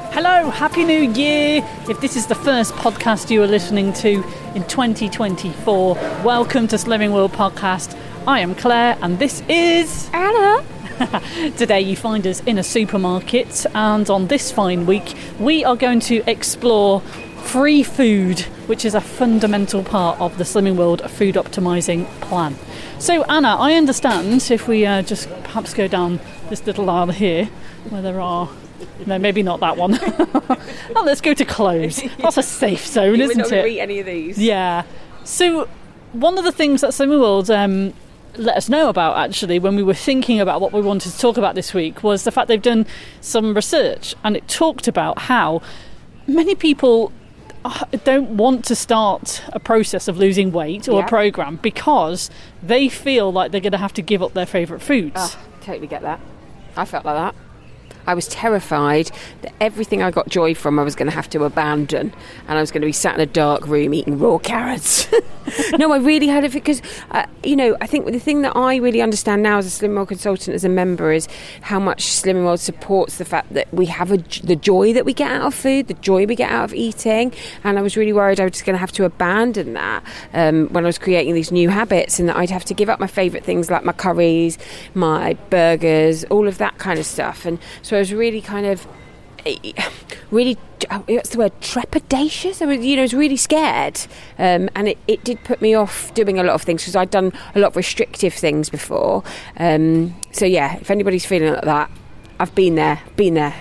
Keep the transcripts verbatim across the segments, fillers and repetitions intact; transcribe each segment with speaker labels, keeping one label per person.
Speaker 1: Hello, Happy New Year! If this is the first podcast you are listening to in twenty twenty-four, welcome to Slimming World Podcast. I am Claire and this is
Speaker 2: Anna.
Speaker 1: Today you find us in a supermarket, and on this fine week we are going to explore free food, which is a fundamental part of the Slimming World food optimising plan. So Anna, I understand if we uh, just perhaps go down this little aisle here where there are... No, maybe not that one. Oh, let's go to clothes. That's a safe zone,
Speaker 2: you
Speaker 1: isn't
Speaker 2: would not
Speaker 1: it?
Speaker 2: eat any of these.
Speaker 1: Yeah. So one of the things that Slimming World um, let us know about, actually, when we were thinking about what we wanted to talk about this week, was the fact they've done some research, and it talked about how many people don't want to start a process of losing weight or
Speaker 2: yeah.
Speaker 1: a programme because they feel like they're going to have to give up their favourite foods.
Speaker 2: Oh, totally get that. I felt like that. I was terrified that everything I got joy from I was going to have to abandon, and I was going to be sat in a dark room eating raw carrots. No, I really had it because, uh, you know, I think the thing that I really understand now as a Slimming World consultant, as a member, is how much Slimming World supports the fact that we have a, the joy that we get out of food, the joy we get out of eating, and I was really worried I was just going to have to abandon that um, when I was creating these new habits, and that I'd have to give up my favourite things like my curries, my burgers, all of that kind of stuff. And so I was really kind of, really, what's the word, trepidatious? I was, you know, I was really scared. Um, and it, it did put me off doing a lot of things because I'd done a lot of restrictive things before. Um, so, yeah, if anybody's feeling like that, I've been there, been there.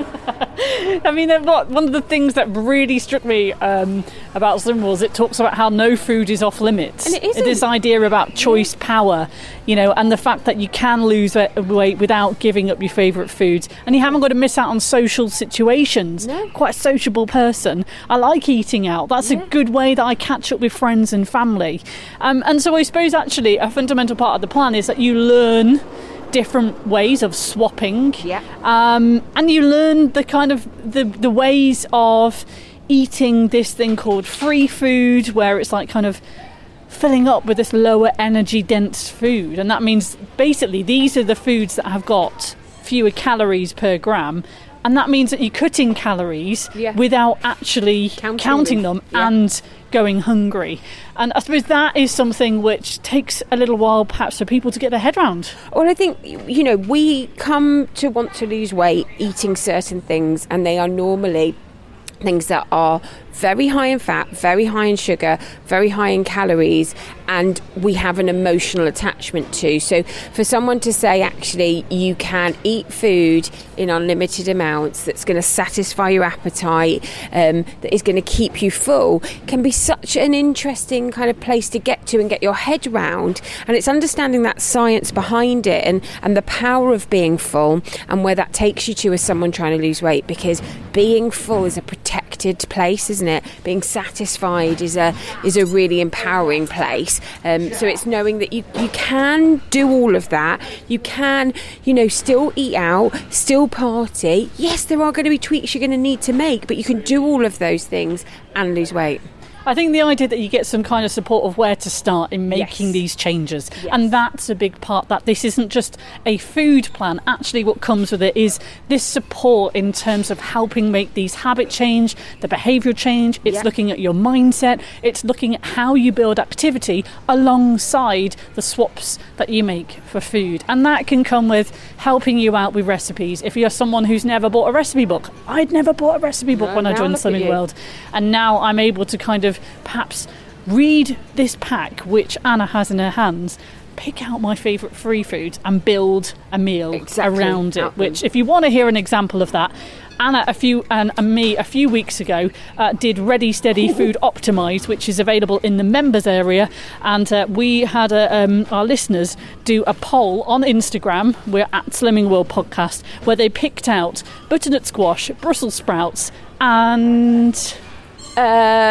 Speaker 1: I mean, what one of the things that really struck me um, about Slimming World is it talks about how no food is off limits.
Speaker 2: And it isn't.
Speaker 1: This idea about choice yeah. power, you know, and the fact that you can lose weight without giving up your favourite foods, and you haven't got to miss out on social situations.
Speaker 2: No.
Speaker 1: Quite a sociable person. I like eating out. That's yeah. a good way that I catch up with friends and family. Um, and so I suppose actually a fundamental part of the plan is that you learn different ways of swapping,
Speaker 2: yeah.
Speaker 1: um, and you learn the kind of the, the ways of eating this thing called free food, where it's like kind of filling up with this lower energy dense food, and that means basically these are the foods that have got fewer calories per gram, and that means that you're cutting calories yeah. without actually counting, counting them yeah. and going hungry. And I suppose that is something which takes a little while perhaps for people to get their head around.
Speaker 2: Well, I think, you know, we come to want to lose weight eating certain things, and they are normally things that are very high in fat, very high in sugar, very high in calories, and we have an emotional attachment to. So for someone to say, actually, you can eat food in unlimited amounts that's going to satisfy your appetite, um, that is going to keep you full, can be such an interesting kind of place to get to and get your head round. And it's understanding that science behind it, and, and the power of being full, and where that takes you to as someone trying to lose weight, because being full is a protected place, isn't it? Being satisfied is a is a really empowering place. Um, so it's knowing that you, you can do all of that. You can, you know, still eat out, still party. Yes, there are going to be tweaks you're going to need to make, but you can do all of those things and lose weight.
Speaker 1: I think the idea that you get some kind of support of where to start in making
Speaker 2: yes.
Speaker 1: these changes,
Speaker 2: yes.
Speaker 1: and that's a big part, that this isn't just a food plan. Actually what comes with it is this support in terms of helping make these habit change, the behavioural change. It's
Speaker 2: yep.
Speaker 1: looking at your mindset, it's looking at how you build activity alongside the swaps that you make for food, and that can come with helping you out with recipes. If you're someone who's never bought a recipe book, I'd never bought a recipe book
Speaker 2: no,
Speaker 1: when I joined Slimming World, and now I'm able to kind of perhaps read this pack which Anna has in her hands, pick out my favourite free foods and build a meal
Speaker 2: exactly.
Speaker 1: around it.
Speaker 2: Out
Speaker 1: Which,
Speaker 2: them.
Speaker 1: if you want to hear an example of that, Anna a few and, and me a few weeks ago uh, did Ready Steady Food Optimised, which is available in the members area, and uh, we had a, um, our listeners do a poll on Instagram. We're at Slimming World Podcast, where they picked out butternut squash, Brussels sprouts, and
Speaker 2: Uh,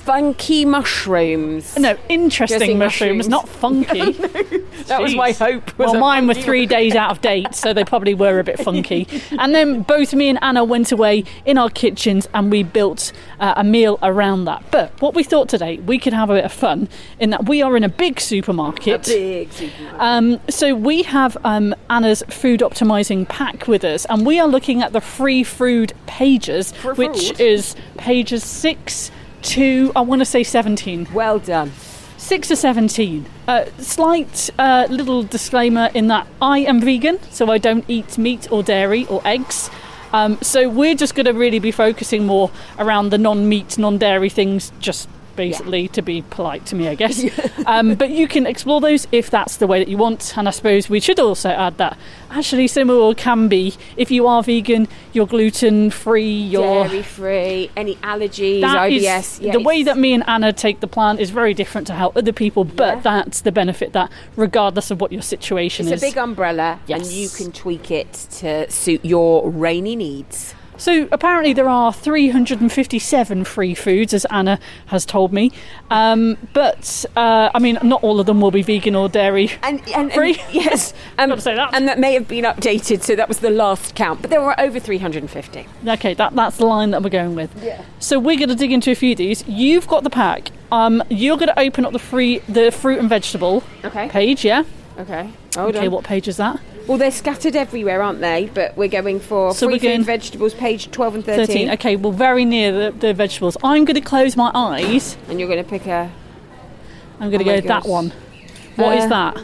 Speaker 2: funky mushrooms.
Speaker 1: No, interesting
Speaker 2: Interesting
Speaker 1: mushrooms,
Speaker 2: mushrooms.
Speaker 1: not funky.
Speaker 2: That was
Speaker 1: Jeez.
Speaker 2: my hope. was
Speaker 1: Well,
Speaker 2: a
Speaker 1: mine were
Speaker 2: funky-
Speaker 1: three days out of date, so they probably were a bit funky. And then both me and Anna went away in our kitchens and we built uh, a meal around that. But what we thought today, we could have a bit of fun in that we are in a big supermarket.
Speaker 2: Big supermarket.
Speaker 1: Um, so we have um, Anna's food optimizing pack with us, and we are looking at the free food pages,
Speaker 2: For
Speaker 1: which
Speaker 2: food?
Speaker 1: is pages six to, I want to say seventeen.
Speaker 2: Well done.
Speaker 1: six to seventeen. Uh, slight uh, little disclaimer in that I am vegan, so I don't eat meat or dairy or eggs. Um, so we're just going to really be focusing more around the non-meat, non-dairy things, just basically to be polite to me, I guess. um, but you can explore those if that's the way that you want. And I suppose we should also add that actually similar can be if you are vegan, you're gluten free, you're
Speaker 2: Dairy free, any allergies,
Speaker 1: that
Speaker 2: I
Speaker 1: is-
Speaker 2: B S. yeah,
Speaker 1: the way
Speaker 2: it's-
Speaker 1: that me and Anna take the plan is very different to how other people, but
Speaker 2: Yeah.
Speaker 1: that's the benefit, that regardless of what your situation
Speaker 2: It's
Speaker 1: is.
Speaker 2: a big umbrella, and
Speaker 1: Yes.
Speaker 2: you can tweak it to suit your rainy needs.
Speaker 1: So apparently there are three hundred fifty-seven free foods, as Anna has told me. Um, but, uh, I mean, not all of them will be vegan or dairy.
Speaker 2: And, and,
Speaker 1: Free?
Speaker 2: and yes, um,
Speaker 1: Gotta say that.
Speaker 2: and that may have been updated, so that was the last count. But there were over three hundred fifty.
Speaker 1: Okay, that, that's the line that we're going with.
Speaker 2: Yeah.
Speaker 1: So we're going to dig into a few of these. You've got the pack. Um, you're going to open up the free, the fruit and vegetable
Speaker 2: Okay.
Speaker 1: page, yeah?
Speaker 2: Okay. Hold
Speaker 1: Okay,
Speaker 2: on.
Speaker 1: what page is that?
Speaker 2: Well, they're scattered everywhere, aren't they? But we're going for
Speaker 1: So
Speaker 2: free
Speaker 1: we're going-
Speaker 2: food vegetables, page twelve and thirteen.
Speaker 1: thirteen. Okay, well, very near the, the vegetables. I'm going to close my eyes.
Speaker 2: And you're going to pick a
Speaker 1: I'm going to
Speaker 2: Oh my
Speaker 1: go that
Speaker 2: gosh.
Speaker 1: one. What is
Speaker 2: Uh,
Speaker 1: that?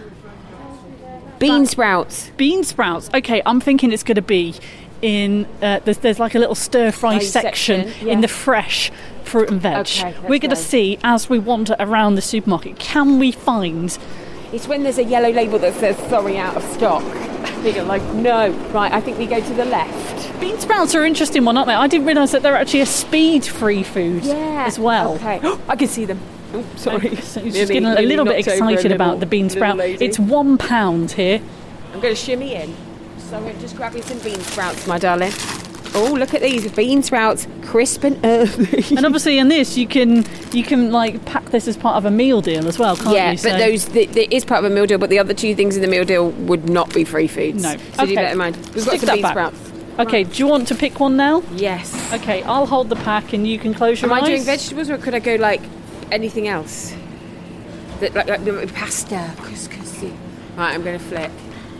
Speaker 2: bean sprouts.
Speaker 1: Bean sprouts. Okay, I'm thinking it's going to be in. Uh, there's, there's like a little stir fry
Speaker 2: Oh,
Speaker 1: section,
Speaker 2: section, yeah.
Speaker 1: in the fresh fruit and veg.
Speaker 2: Okay, let's
Speaker 1: We're going to
Speaker 2: go.
Speaker 1: see as we wander around the supermarket. Can we find?
Speaker 2: It's when there's a yellow label that says sorry, out of stock. You're like, no. Right, I think we go to the left.
Speaker 1: Bean sprouts are an interesting one, aren't they? I didn't realise that they're actually a speed-free food as well.
Speaker 2: Okay. I can see them. Oh, sorry.
Speaker 1: So
Speaker 2: Nearly-
Speaker 1: just getting a
Speaker 2: nearly
Speaker 1: little bit
Speaker 2: knocked over a
Speaker 1: excited about
Speaker 2: little-
Speaker 1: the bean
Speaker 2: little
Speaker 1: sprout.
Speaker 2: lady.
Speaker 1: It's one pound here.
Speaker 2: I'm going to shimmy in. So I'm just grabbing some bean sprouts, my darling. Oh, look at these bean sprouts, crisp and earthy.
Speaker 1: And obviously in this you can you can like pack this as part of a meal deal as well, can't
Speaker 2: yeah,
Speaker 1: you?
Speaker 2: but those the, the, is part of a meal deal, but the other two things in the meal deal would not be free foods.
Speaker 1: No.
Speaker 2: So do
Speaker 1: Okay.
Speaker 2: that in mind. We've
Speaker 1: Stick
Speaker 2: got some
Speaker 1: that
Speaker 2: bean
Speaker 1: back.
Speaker 2: sprouts.
Speaker 1: Okay, do you want to pick one now?
Speaker 2: Yes.
Speaker 1: Okay, I'll hold the pack and you can close your
Speaker 2: Am
Speaker 1: eyes.
Speaker 2: I doing vegetables, or could I go like anything else? That, like, like the pasta, couscous. Right, I'm going to flip.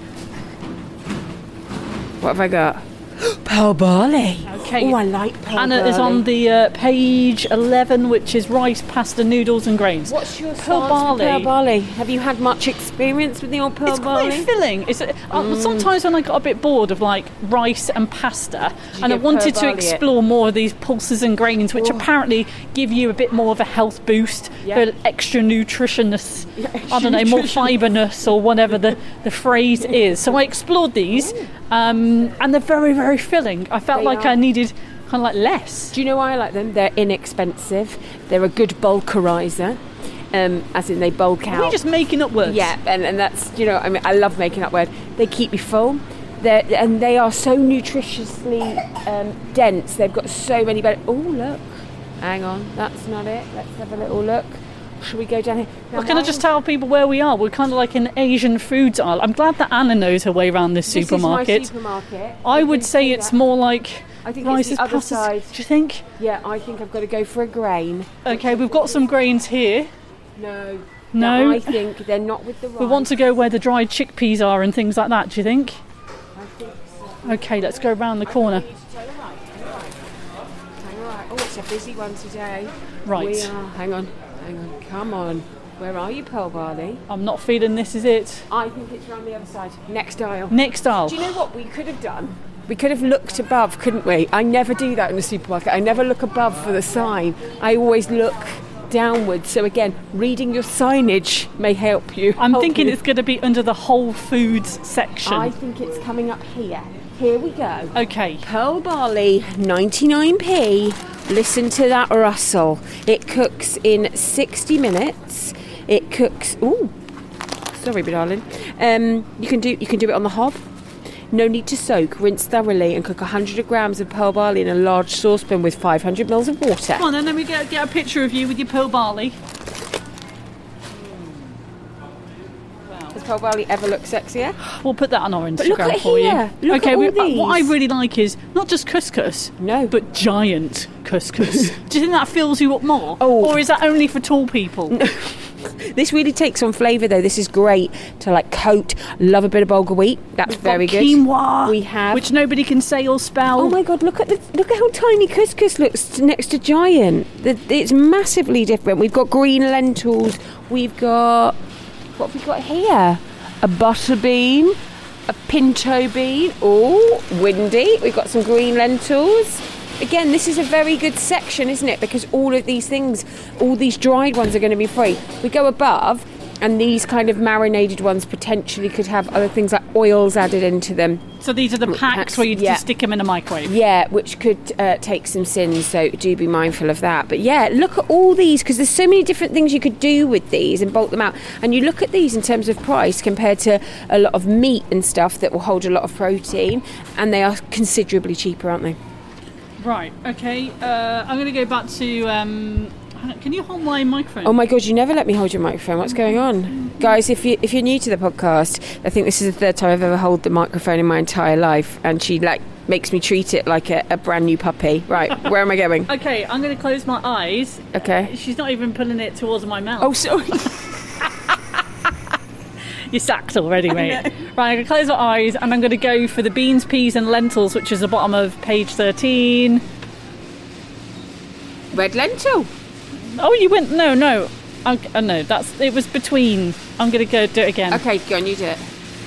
Speaker 2: What have I got? Pearl barley.
Speaker 1: Okay.
Speaker 2: Oh, I like pearl
Speaker 1: Anna
Speaker 2: barley.
Speaker 1: is on the uh, page eleven, which is rice, pasta, noodles and grains.
Speaker 2: What's your
Speaker 1: Pearl
Speaker 2: stance
Speaker 1: barley?
Speaker 2: with pearl barley? Have you had much experience with the old pearl
Speaker 1: It's
Speaker 2: barley?
Speaker 1: quite filling. It's, uh,
Speaker 2: Mm.
Speaker 1: Sometimes when I got a bit bored of like rice and pasta,
Speaker 2: you
Speaker 1: and I
Speaker 2: give
Speaker 1: wanted
Speaker 2: pearl
Speaker 1: to
Speaker 2: barley it?
Speaker 1: explore more of these pulses and grains, which
Speaker 2: Oh.
Speaker 1: apparently give you a bit more of a health boost,
Speaker 2: Yeah.
Speaker 1: for extra nutritionness,
Speaker 2: Yeah,
Speaker 1: I don't know, more
Speaker 2: nutrition.
Speaker 1: fibreness or whatever the, the phrase is. So I explored these, um, and they're very, very filling. I felt
Speaker 2: They
Speaker 1: like
Speaker 2: are.
Speaker 1: I needed kind of like less.
Speaker 2: Do you know why I like them? They're inexpensive. They're a good bulkerizer, um, as in they bulk
Speaker 1: Are
Speaker 2: out.
Speaker 1: we just making up words?
Speaker 2: Yeah, and, and that's, you know, I mean, I love making up words. They keep you full. They're, and they are so nutritiously um, dense. They've got so many benefits. Oh, look. Hang on. That's not it. Let's have a little look. Should we go down here? Now,
Speaker 1: Well, can I
Speaker 2: mine-
Speaker 1: just tell people where we are? We're kind of like an Asian foods aisle. I'm glad that Anna knows her way around this,
Speaker 2: This
Speaker 1: supermarket.
Speaker 2: is my supermarket.
Speaker 1: I
Speaker 2: You
Speaker 1: would
Speaker 2: can
Speaker 1: say
Speaker 2: see
Speaker 1: it's
Speaker 2: that.
Speaker 1: more like
Speaker 2: I think
Speaker 1: rice
Speaker 2: it's the
Speaker 1: as
Speaker 2: other
Speaker 1: pastas.
Speaker 2: side.
Speaker 1: Do you think?
Speaker 2: Yeah, I think I've got to go for a grain.
Speaker 1: Okay, we've got some grains here.
Speaker 2: No.
Speaker 1: No.
Speaker 2: I think they're not with the rice.
Speaker 1: We want to go where the dried chickpeas are and things like that. Do you think?
Speaker 2: I think so.
Speaker 1: Okay, let's go round the corner.
Speaker 2: You need to turn right, turn right. Hang right. Oh, it's a busy one today.
Speaker 1: Right.
Speaker 2: We are. Hang on. Hang on. Come on. Where are you, pearl barley?
Speaker 1: I'm not feeling this is it.
Speaker 2: I think it's around the other side. Next aisle.
Speaker 1: Next aisle.
Speaker 2: Do you know what we could have done? We could have looked above, couldn't we? I never do that in the supermarket. I never look above for the sign. I always look downwards. So again, reading your signage may help you.
Speaker 1: I'm
Speaker 2: help
Speaker 1: thinking
Speaker 2: you.
Speaker 1: it's going to be under the Whole Foods section.
Speaker 2: I think it's coming up here. Here we go.
Speaker 1: Okay.
Speaker 2: Pearl barley, ninety-nine p. Listen to that rustle. It cooks in sixty minutes. It cooks. Ooh, sorry, but darling. Um, you can do you can do it on the hob. No need to soak. Rinse thoroughly and cook one hundred grams of pearl barley in a large saucepan with five hundred mils of water.
Speaker 1: Come on, then let me get, get a picture of you with your pearl barley.
Speaker 2: Does pearl barley ever look sexier?
Speaker 1: We'll put that on our Instagram
Speaker 2: But look at
Speaker 1: for
Speaker 2: here.
Speaker 1: you.
Speaker 2: Look
Speaker 1: okay,
Speaker 2: at all
Speaker 1: we, uh,
Speaker 2: these.
Speaker 1: what I really like is not just couscous,
Speaker 2: No.
Speaker 1: but giant couscous. Do you think that fills you up more?
Speaker 2: Oh.
Speaker 1: Or is that only for tall people?
Speaker 2: This really takes on flavour though. This is great to like coat. Love a bit of bulgur wheat. That's
Speaker 1: We've
Speaker 2: very
Speaker 1: got
Speaker 2: good.
Speaker 1: quinoa,
Speaker 2: We have.
Speaker 1: which nobody can say or spell.
Speaker 2: Oh my god! Look at the look at how tiny couscous looks next to giant. The, it's massively different. We've got green lentils. We've got what have we got here? A butter bean, a pinto bean. Oh, windy. We've got some green lentils. Again, this is a very good section, isn't it? Because all of these things, all these dried ones are going to be free. We go above, and these kind of marinated ones potentially could have other things like oils added into them.
Speaker 1: So these are the packs,
Speaker 2: Packs,
Speaker 1: where you
Speaker 2: yeah.
Speaker 1: just stick them in a microwave.
Speaker 2: Yeah, which could uh, take some sins, so do be mindful of that. But yeah, look at all these, because there's so many different things you could do with these and bulk them out. And you look at these in terms of price compared to a lot of meat and stuff that will hold a lot of protein, and they are considerably cheaper, aren't they?
Speaker 1: Right, okay. Uh, I'm going to go back to... Um, can you hold my microphone?
Speaker 2: Oh my god, you never let me hold your microphone. What's going on? Guys, if, you, if you're new to the podcast, I think this is the third time I've ever held the microphone in my entire life, and she like makes me treat it like a, a brand new puppy. Right, where am I going?
Speaker 1: Okay, I'm going to close my eyes.
Speaker 2: Okay.
Speaker 1: She's not even pulling it towards my mouth.
Speaker 2: Oh, sorry.
Speaker 1: You're sacked already, mate. Right, I'm going to close my eyes and I'm going to go for the beans, peas and lentils, which is the bottom of page thirteen.
Speaker 2: Red lentil.
Speaker 1: Oh, you went... No, no. I, oh, no, that's... It was between. I'm going to go do it again.
Speaker 2: Okay, go on, you do it.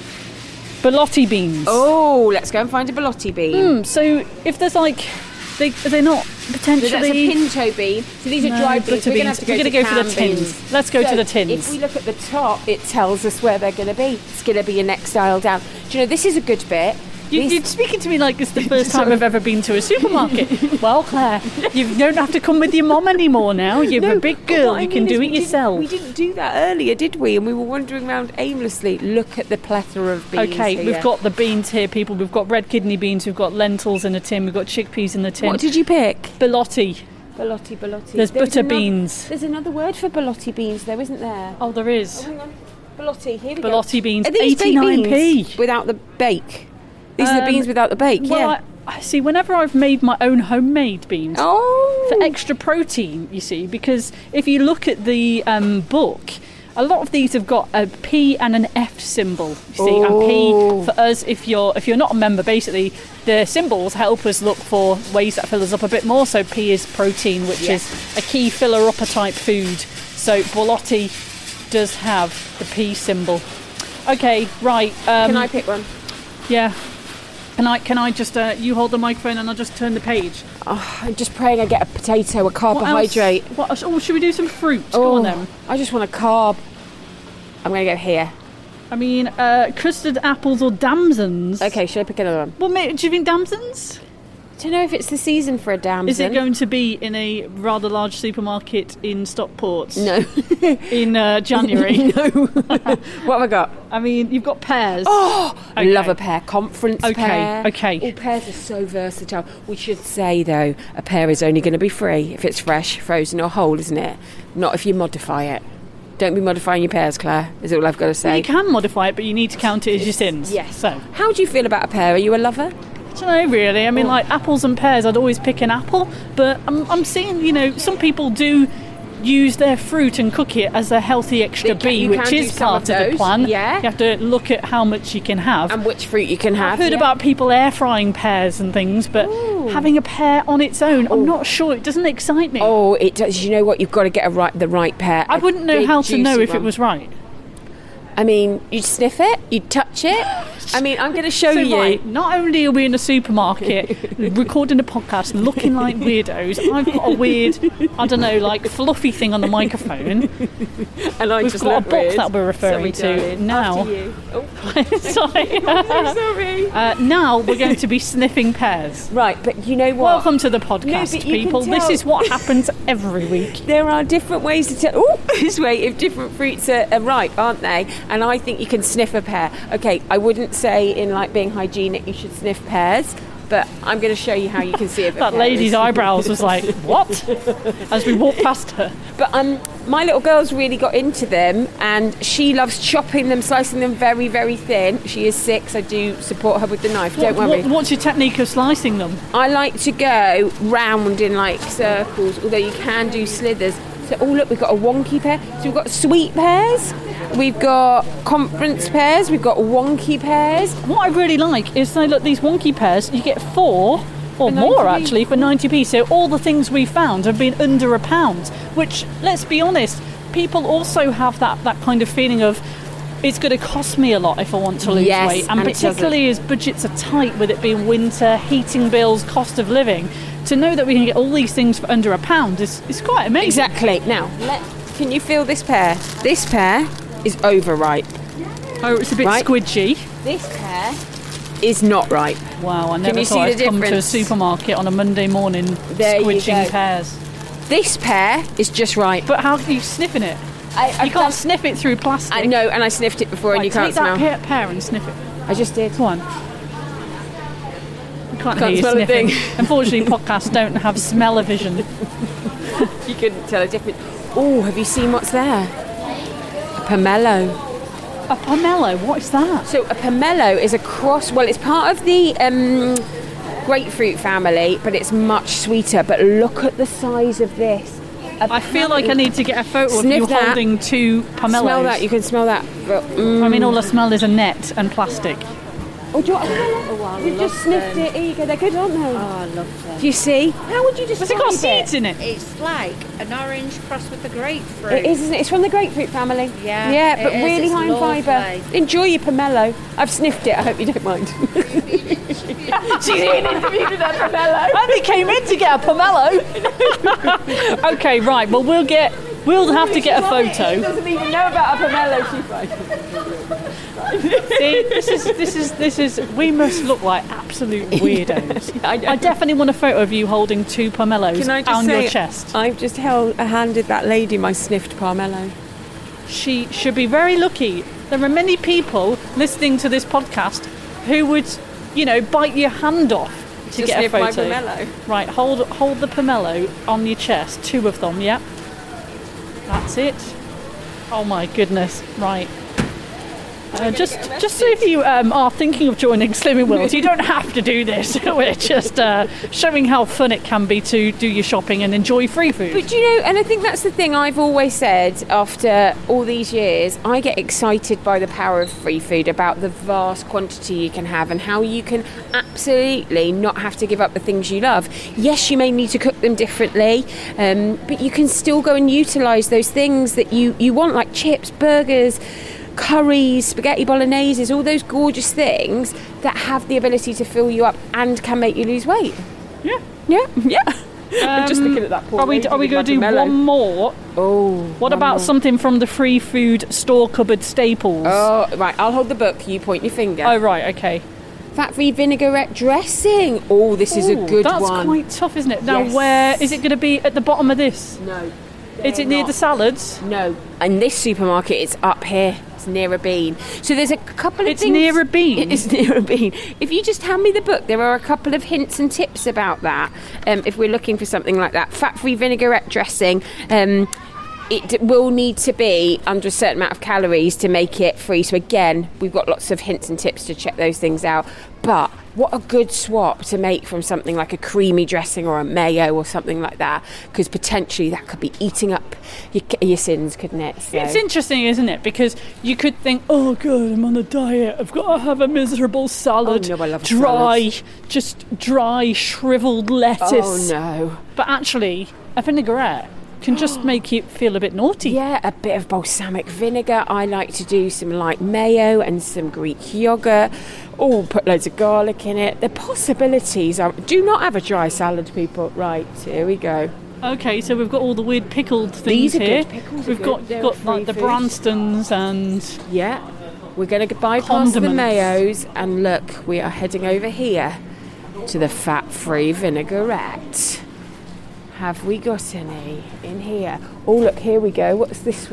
Speaker 1: Balotti beans.
Speaker 2: Oh, let's go and find a balotti bean.
Speaker 1: Mm, so if there's like... They, are they not potentially...
Speaker 2: So that's a pinto bean. So these are
Speaker 1: No,
Speaker 2: dried beans.
Speaker 1: butter
Speaker 2: We're going to have
Speaker 1: beans.
Speaker 2: to go
Speaker 1: We're
Speaker 2: to
Speaker 1: gonna go for the
Speaker 2: canned
Speaker 1: tins.
Speaker 2: beans.
Speaker 1: Let's go
Speaker 2: So
Speaker 1: to the tins.
Speaker 2: If we look at the top, it tells us where they're going to be. It's going to be your next aisle down. Do you know, this is a good bit.
Speaker 1: You,
Speaker 2: This-
Speaker 1: you're speaking to me like it's the first time I've ever been to a supermarket. Well, Claire, you don't have to come with your mum anymore now. You're
Speaker 2: No,
Speaker 1: a big
Speaker 2: but
Speaker 1: girl.
Speaker 2: what I
Speaker 1: You
Speaker 2: mean
Speaker 1: can
Speaker 2: is
Speaker 1: do
Speaker 2: we
Speaker 1: it
Speaker 2: didn't-
Speaker 1: yourself.
Speaker 2: We didn't do that earlier, did we? And we were wandering around aimlessly. Look at the plethora of beans
Speaker 1: Okay,
Speaker 2: here.
Speaker 1: we've got the beans here, people. We've got red kidney beans. We've got lentils in a tin. We've got chickpeas in the tin.
Speaker 2: What did you pick?
Speaker 1: Balotti.
Speaker 2: Balotti, balotti.
Speaker 1: There's butter
Speaker 2: another,
Speaker 1: beans.
Speaker 2: There's another word for balotti beans, though, isn't there?
Speaker 1: Oh, there is.
Speaker 2: Hang on. Balotti, here we go.
Speaker 1: Balotti beans,
Speaker 2: Are these baked
Speaker 1: eighty-nine p.
Speaker 2: beans without the bake? These are the
Speaker 1: Um,
Speaker 2: beans without the bake,
Speaker 1: Well,
Speaker 2: yeah.
Speaker 1: I, I see. Whenever I've made my own homemade beans,
Speaker 2: Oh.
Speaker 1: for extra protein, you see, because if you look at the um, book, a lot of these have got a P and an F symbol. You see,
Speaker 2: Oh.
Speaker 1: and P for us, if you're if you're not a member, basically the symbols help us look for ways that fill us up a bit more. So P is protein, which
Speaker 2: Yeah.
Speaker 1: is a key filler upper type food. So Balotti does have the P symbol. Okay, right. Um,
Speaker 2: Can I pick one?
Speaker 1: Yeah. Can I? Can I just? Uh, you hold the microphone and I'll just turn the page.
Speaker 2: Oh, I'm just praying I get a potato, a
Speaker 1: What
Speaker 2: carbohydrate.
Speaker 1: else? What else? Oh, should we do some fruit?
Speaker 2: Oh,
Speaker 1: Go on then.
Speaker 2: I just want a carb. I'm going to go here.
Speaker 1: I mean, uh, custard apples or damsons.
Speaker 2: Okay, should I pick another one?
Speaker 1: Well, mate, do you think damsons?
Speaker 2: I don't know if it's the season for a damson.
Speaker 1: Is it going to be in a rather large supermarket in Stockport?
Speaker 2: No.
Speaker 1: In uh, January?
Speaker 2: No. What have I got?
Speaker 1: I mean, you've got pears.
Speaker 2: Oh,
Speaker 1: Okay.
Speaker 2: love a pear. Conference
Speaker 1: Okay,
Speaker 2: pear.
Speaker 1: okay.
Speaker 2: All pears are so versatile. We should say, though, a pear is only going to be free if it's fresh, frozen or whole, isn't it? Not if you modify it. Don't be modifying your pears, Claire, is all I've got to
Speaker 1: Well,
Speaker 2: say.
Speaker 1: you can modify it, but you need to count it as your sins.
Speaker 2: Yes.
Speaker 1: So,
Speaker 2: How do you feel about a pear? Are you a lover?
Speaker 1: I don't know, really. I mean, like, apples and pears, I'd always pick an apple. But I'm, I'm seeing, you know, some people do use their fruit and cook it as a healthy extra
Speaker 2: You can-
Speaker 1: B,
Speaker 2: you
Speaker 1: which
Speaker 2: can do
Speaker 1: is
Speaker 2: some
Speaker 1: part
Speaker 2: of
Speaker 1: of, the
Speaker 2: those,
Speaker 1: plan.
Speaker 2: yeah.
Speaker 1: You have to look at how much you can have.
Speaker 2: And which fruit you can have.
Speaker 1: I've heard
Speaker 2: yeah.
Speaker 1: about people air frying pears and things, but
Speaker 2: Ooh.
Speaker 1: having a pear on its own, I'm not sure. It doesn't excite me.
Speaker 2: Oh, it does. You know what? You've got to get a right, the right pear.
Speaker 1: I
Speaker 2: A
Speaker 1: wouldn't know
Speaker 2: big,
Speaker 1: how to know
Speaker 2: juicy
Speaker 1: if it
Speaker 2: one.
Speaker 1: was right.
Speaker 2: I mean, you'd sniff it, you'd touch it. I mean, I'm going to show
Speaker 1: So,
Speaker 2: you.
Speaker 1: right, not only are we in a supermarket recording a podcast looking like weirdos, I've got a weird, I don't know, like fluffy thing on the microphone.
Speaker 2: And I
Speaker 1: We've
Speaker 2: just
Speaker 1: got a
Speaker 2: look
Speaker 1: box
Speaker 2: weird.
Speaker 1: that we're referring
Speaker 2: Sorry,
Speaker 1: to
Speaker 2: darling.
Speaker 1: now.
Speaker 2: After you. Oh,
Speaker 1: Sorry.
Speaker 2: sorry.
Speaker 1: Uh, now we're going to be sniffing pears.
Speaker 2: Right, but you know what?
Speaker 1: Welcome to the podcast,
Speaker 2: No, but you can
Speaker 1: people. This
Speaker 2: tell-
Speaker 1: is what happens every week.
Speaker 2: There are different ways to tell. Oh, this way, if different fruits are, are ripe, aren't they? And I think you can sniff a pear. Okay, I wouldn't wouldn't say in like being hygienic you should sniff pears, but I'm going to show you how you can see it.
Speaker 1: That lady's eyebrows was like, what? As we walked past her.
Speaker 2: But um, my little girl's really got into them, and she loves chopping them, slicing them very, very thin. She is six. I do support her with the knife.
Speaker 1: What,
Speaker 2: Don't worry.
Speaker 1: What, what's your technique of slicing them?
Speaker 2: I like to go round in like circles, although you can do slithers. So, oh look, we've got a wonky pear. So we've got sweet pears, we've got conference pears, we've got wonky pears.
Speaker 1: What I really like is, they look, these wonky pears, you get four or more actually for ninety p. So all the things we found have been under a pound, which, let's be honest, people also have that, that kind of feeling of, it's going to cost me a lot if I want to lose
Speaker 2: yes,
Speaker 1: weight. And,
Speaker 2: and
Speaker 1: particularly as budgets are tight, with it being winter, heating bills, cost of living, to know that we can get all these things for under a pound is, is quite amazing.
Speaker 2: Exactly. Now, let, can you feel this pear? This pear is overripe.
Speaker 1: Oh, it's a bit
Speaker 2: right?
Speaker 1: squidgy.
Speaker 2: This pear is not ripe.
Speaker 1: Wow, I never
Speaker 2: you
Speaker 1: thought
Speaker 2: see
Speaker 1: I'd
Speaker 2: the
Speaker 1: come to a
Speaker 2: difference?
Speaker 1: supermarket on a Monday morning
Speaker 2: There you
Speaker 1: squidging
Speaker 2: go.
Speaker 1: pears.
Speaker 2: This pear is just ripe.
Speaker 1: But how are you sniffing it?
Speaker 2: I,
Speaker 1: You
Speaker 2: I've
Speaker 1: can't
Speaker 2: done-
Speaker 1: sniff it through plastic.
Speaker 2: I know, and I sniffed it before, and
Speaker 1: Right,
Speaker 2: you can't
Speaker 1: take
Speaker 2: smell.
Speaker 1: that pear, pear and sniff it.
Speaker 2: I just did.
Speaker 1: Come on. I can't,
Speaker 2: Can't
Speaker 1: hear you
Speaker 2: smell a
Speaker 1: sniffing.
Speaker 2: thing.
Speaker 1: Unfortunately, podcasts don't have smell-o-vision.
Speaker 2: You couldn't tell a difference. Oh, have you seen what's there? A pomelo.
Speaker 1: A pomelo, what is that?
Speaker 2: So a pomelo is a cross. Well, it's part of the um, grapefruit family, but it's much sweeter. But look at the size of this.
Speaker 1: I feel like I need to get a photo of
Speaker 2: Sniff
Speaker 1: you
Speaker 2: that.
Speaker 1: holding two pomelos.
Speaker 2: Smell that. You can smell that. But, mm.
Speaker 1: I mean, all I smell is a net and plastic.
Speaker 2: Oh, do you want a pomelo?
Speaker 3: Oh, I
Speaker 2: You've
Speaker 3: love
Speaker 2: just sniffed
Speaker 3: them.
Speaker 2: it. Here you go. They're good, aren't they?
Speaker 3: Oh, I love them.
Speaker 2: Do you see? How would you
Speaker 1: Has
Speaker 2: describe
Speaker 1: it got seeds in it?
Speaker 3: It's like an orange crossed with a grapefruit.
Speaker 2: It is, isn't it? It's from the grapefruit family.
Speaker 3: Yeah,
Speaker 2: Yeah,
Speaker 3: it
Speaker 2: but
Speaker 3: is.
Speaker 2: really
Speaker 3: It's
Speaker 2: high in
Speaker 3: lovely.
Speaker 2: fibre. Enjoy your pomelo. I've sniffed it. I hope you don't mind. She's being interviewed with her pomelo.
Speaker 1: I only came in to get a pomelo. Okay, right. Well, we'll get. We'll have to get a
Speaker 2: She
Speaker 1: photo.
Speaker 2: doesn't even know about a pomelo. She's like,
Speaker 1: See, this is this is this is. We must look like absolute weirdos.
Speaker 2: I know.
Speaker 1: I definitely want a photo of you holding two pomelos
Speaker 2: Can I just
Speaker 1: on
Speaker 2: say,
Speaker 1: your chest.
Speaker 2: I've just held, handed that lady my sniffed pomelo.
Speaker 1: She should be very lucky. There are many people listening to this podcast who would, you know, bite your hand off to
Speaker 2: To
Speaker 1: get a
Speaker 2: sniff my
Speaker 1: photo.
Speaker 2: pomelo.
Speaker 1: Right, hold hold the pomelo on your chest, two of them, yeah. That's it. Oh my goodness, right. Uh, just, just so if you um, are thinking of joining Slimming World, you don't have to do this. We're just uh, showing how fun it can be to do your shopping and enjoy free food.
Speaker 2: But you know, and I think that's the thing I've always said after all these years, I get excited by the power of free food, about the vast quantity you can have and how you can absolutely not have to give up the things you love. Yes, you may need to cook them differently, um, but you can still go and utilise those things that you, you want, like chips, burgers, curries, spaghetti bolognese, all those gorgeous things that have the ability to fill you up and can make you lose weight.
Speaker 1: Yeah.
Speaker 2: Yeah, yeah. I'm just
Speaker 1: Um,
Speaker 2: looking at that poor
Speaker 1: Are we,
Speaker 2: lady
Speaker 1: are we
Speaker 2: with
Speaker 1: going
Speaker 2: my
Speaker 1: to do
Speaker 2: pomelo.
Speaker 1: one more?
Speaker 2: Oh.
Speaker 1: What
Speaker 2: one
Speaker 1: about
Speaker 2: more.
Speaker 1: something from the free food store cupboard staples?
Speaker 2: Oh, right, I'll hold the book, you point your finger.
Speaker 1: Oh, right, okay.
Speaker 2: Fat-free vinaigrette dressing. Oh, this is a
Speaker 1: Ooh,
Speaker 2: good
Speaker 1: that's
Speaker 2: one.
Speaker 1: quite tough, isn't it? Now,
Speaker 2: Yes.
Speaker 1: where is it going to be at the bottom of this?
Speaker 2: No.
Speaker 1: Is it near the salads?
Speaker 2: No. In this supermarket, it's up here. It's near a bean. So there's a couple of
Speaker 1: It's
Speaker 2: things...
Speaker 1: near a bean?
Speaker 2: It is near a bean. If you just hand me the book, there are a couple of hints and tips about that, um, if we're looking for something like that. Fat-free vinaigrette dressing... Um, it will need to be under a certain amount of calories to make it free. So again, we've got lots of hints and tips to check those things out. But what a good swap to make from something like a creamy dressing or a mayo or something like that, because potentially that could be eating up your, your sins, couldn't it? So.
Speaker 1: It's interesting, isn't it? Because you could think, oh, God, I'm on a diet. I've got to have a miserable salad.
Speaker 2: Oh, no, I love
Speaker 1: Dry,
Speaker 2: salads.
Speaker 1: just dry, shriveled lettuce.
Speaker 2: Oh, no.
Speaker 1: But actually, a vinaigrette can just make you feel a bit naughty.
Speaker 2: Yeah, a bit of balsamic vinegar. I like to do some light mayo and some Greek yogurt. Oh, put loads of garlic in it. The possibilities are... Do not have a dry salad, people. Right, here we go.
Speaker 1: Okay, so we've got all the weird pickled things
Speaker 2: These are
Speaker 1: here.
Speaker 2: good. Pickles are
Speaker 1: we've
Speaker 2: good.
Speaker 1: got
Speaker 2: They're
Speaker 1: got
Speaker 2: free
Speaker 1: like the
Speaker 2: food.
Speaker 1: Branstons and
Speaker 2: Yeah, we're going to bypass the
Speaker 1: Condiments.
Speaker 2: mayos, and look, we are heading over here to the fat-free vinaigrette. Have we got any in here? Oh, look, here we go. What's this one?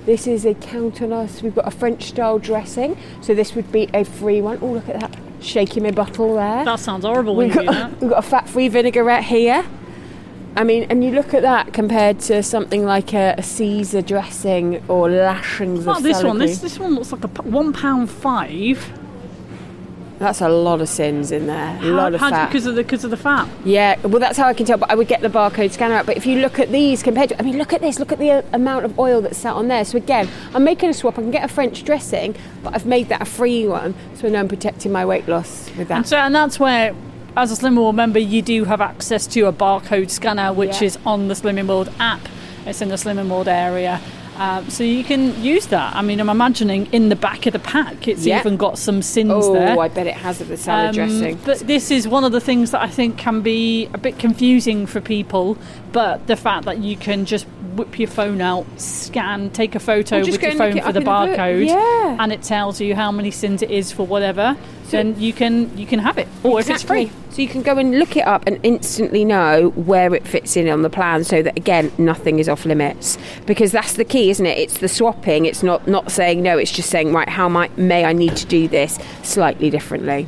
Speaker 2: This is a Count on Us. We've got a French style dressing, so this would be a free one. Oh, look at that, shaking my bottle there.
Speaker 1: That sounds horrible when
Speaker 2: We've
Speaker 1: you
Speaker 2: got,
Speaker 1: do that.
Speaker 2: we've got a fat-free vinaigrette here. I mean, and you look at that compared to something like a, a Caesar dressing or lashings
Speaker 1: Oh,
Speaker 2: of
Speaker 1: this
Speaker 2: salad
Speaker 1: one. This
Speaker 2: cream.
Speaker 1: this one looks like a p- one pound five.
Speaker 2: That's a lot of sins in there. A lot of fat.
Speaker 1: Because of the because of the fat.
Speaker 2: Yeah, well, that's how I can tell. But I would get the barcode scanner out. But if you look at these compared to, I mean, look at this. Look at the uh, amount of oil that's sat on there. So again, I'm making a swap. I can get a French dressing, but I've made that a free one. So now I'm protecting my weight loss with that.
Speaker 1: And so, and that's where, as a Slimming World member, you do have access to a barcode scanner, which
Speaker 2: Yeah.
Speaker 1: is on the Slimming World app. It's in the Slimming World area. Um, so you can use that. I mean, I'm imagining in the back of the pack, it's
Speaker 2: Yeah.
Speaker 1: even got some sins
Speaker 2: Oh,
Speaker 1: there.
Speaker 2: I bet it has of the salad
Speaker 1: Um,
Speaker 2: dressing.
Speaker 1: But this is one of the things that I think can be a bit confusing for people. But the fact that you can just whip your phone out, scan, take a photo
Speaker 2: Or just
Speaker 1: with
Speaker 2: go
Speaker 1: your
Speaker 2: and look
Speaker 1: phone
Speaker 2: it
Speaker 1: for
Speaker 2: up
Speaker 1: the
Speaker 2: in a book.
Speaker 1: barcode,
Speaker 2: Yeah.
Speaker 1: and it tells you how many sins it is for whatever.
Speaker 2: So-
Speaker 1: then you can you can have it, or if it's
Speaker 2: Exactly.
Speaker 1: free.
Speaker 2: So you can go and look it up and instantly know where it fits in on the plan, so that again nothing is off limits, because that's the key, isn't it? It's the swapping. It's not not saying no, it's just saying, right, how might may I need to do this slightly differently.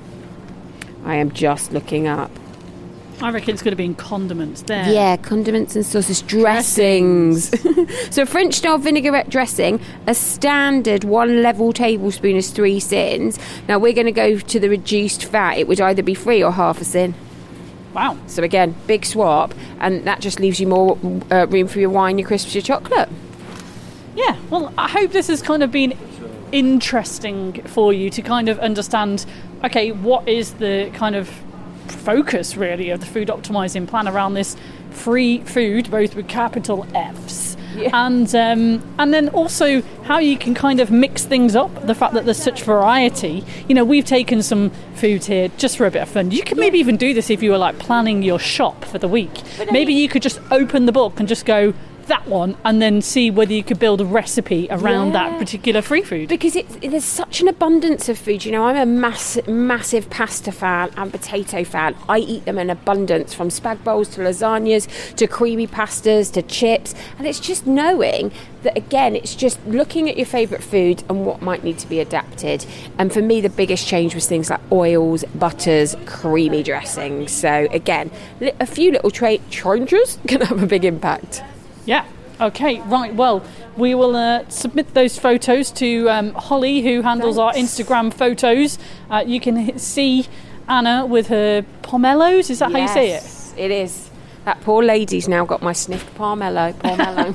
Speaker 2: I am just looking up.
Speaker 1: I reckon it's going to be in condiments there.
Speaker 2: Yeah, condiments and sauces, dressings. So French style vinaigrette dressing, a standard one level tablespoon is three sins. Now we're going to go to the reduced fat. It would either be free or half a sin.
Speaker 1: Wow.
Speaker 2: So again, big swap, and that just leaves you more uh, room for your wine, your crisps, your chocolate.
Speaker 1: Yeah, well, I hope this has kind of been interesting for you to kind of understand, okay, what is the kind of focus really of the food optimizing plan around this free food, both with capital F's,
Speaker 2: Yeah.
Speaker 1: and um, and then also how you can kind of mix things up. The fact that there's such variety. You know, we've taken some food here just for a bit of fun. You could maybe even do this if you were like planning your shop for the week.
Speaker 2: But
Speaker 1: Maybe
Speaker 2: I-
Speaker 1: you could just open the book and just go that one, and then see whether you could build a recipe around
Speaker 2: Yeah.
Speaker 1: that particular free food.
Speaker 2: Because it's, there's such an abundance of food. You know, I'm a mass, massive pasta fan and potato fan. I eat them in abundance, from spag bowls to lasagnas to creamy pastas to chips. And it's just knowing that, again, it's just looking at your favourite food and what might need to be adapted. And for me, the biggest change was things like oils, butters, creamy dressings. So again, li- a few little tra- changes can have a big impact.
Speaker 1: Yeah. Okay. Right. Well, we will uh, submit those photos to um, Holly, who handles our
Speaker 2: Thanks.
Speaker 1: Instagram photos. Uh, you can h- see Anna with her pomelos. Is that how you say it?
Speaker 2: Yes, it is. That poor lady's now got my sniffed pomelo. Pomelo.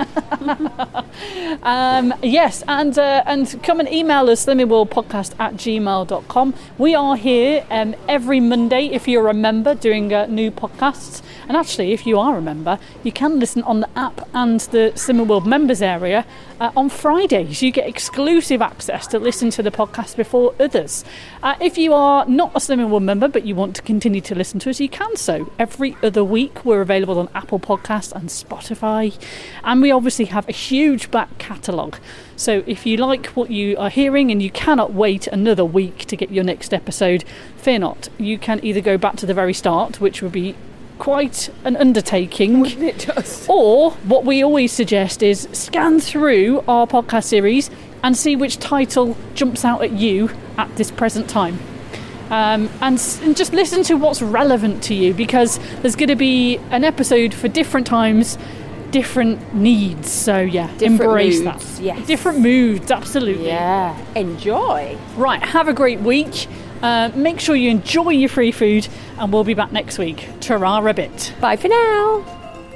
Speaker 1: Um, yes, and uh, and come and email us, slimmingworldpodcast at gmail dot com. We are here um, every Monday, if you're a member, doing uh, new podcasts. And actually, if you are a member, you can listen on the app and the Slimming World members area uh, on Fridays. You get exclusive access to listen to the podcast before others. Uh, if you are not a Slimming World member, but you want to continue to listen to us, you can so. Every other week, we're available on Apple Podcasts and Spotify. And we obviously have a huge back catalogue. So if you like what you are hearing and you cannot wait another week to get your next episode, fear not. You can either go back to the very start, which would be quite an undertaking,
Speaker 2: It does.
Speaker 1: or what we always suggest is scan through our podcast series and see which title jumps out at you at this present time. Um, and, s- and just listen to what's relevant to you, because there's going to be an episode for different times, different needs. So yeah,
Speaker 2: Different
Speaker 1: embrace
Speaker 2: moods,
Speaker 1: that.
Speaker 2: yes.
Speaker 1: Different moods, absolutely.
Speaker 2: Yeah. Enjoy.
Speaker 1: Right, have a great week. Uh, make sure you enjoy your free food, and we'll be back next week. Ta-ra a bit.
Speaker 2: Bye for now.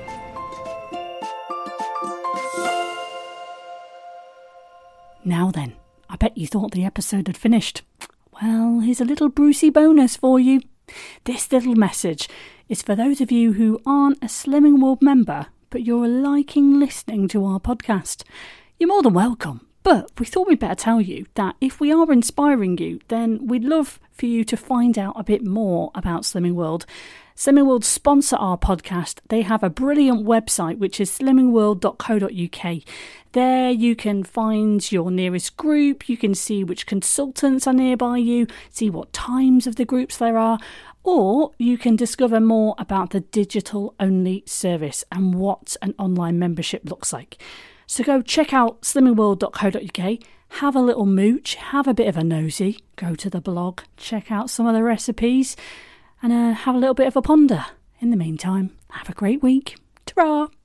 Speaker 1: Now then, I bet you thought the episode had finished. Well, here's a little Brucey bonus for you. This little message is for those of you who aren't a Slimming World member, but you're liking listening to our podcast. You're more than welcome. But we thought we'd better tell you that if we are inspiring you, then we'd love for you to find out a bit more about Slimming World. Slimming World sponsor our podcast. They have a brilliant website, which is slimming world dot co dot uk. There you can find your nearest group, you can see which consultants are nearby you, see what times of the groups there are, or you can discover more about the digital-only service and what an online membership looks like. So go check out slimming world dot co dot uk, have a little mooch, have a bit of a nosy, go to the blog, check out some of the recipes, and uh, have a little bit of a ponder. In the meantime, have a great week. Ta-ra!